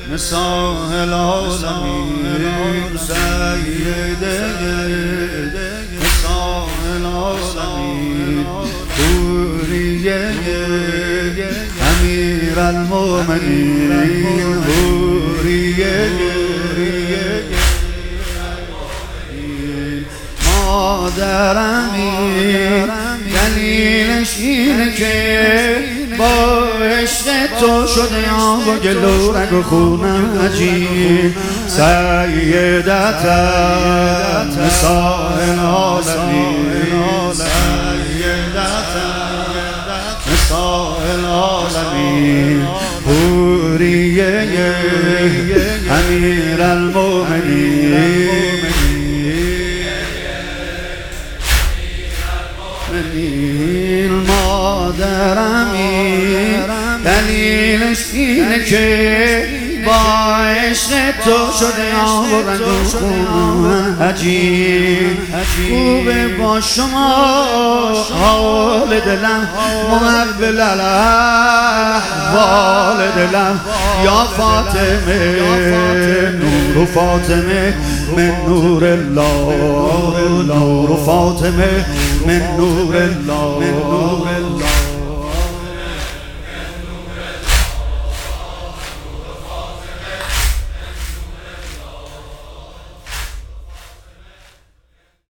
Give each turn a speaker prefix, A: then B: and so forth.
A: نساء العالمین سیده نساء العالمین حوریه امیر المؤمنین حوریه مادرمی دلیلش اینه که با عشق تو شده یا با گل و رگ و خونم عجیب سیدتم نساء العالمین سیدتم نساء العالمین حوریه امیر المؤمنین مادرمی دلیلش اینه که با عشق تو شده آب و رنگ و خون عجیب خوبه با شما حال دلم محول احوال دلم یا فاطمه نور و فاطمه من نور الله نور و فاطمه من نور الله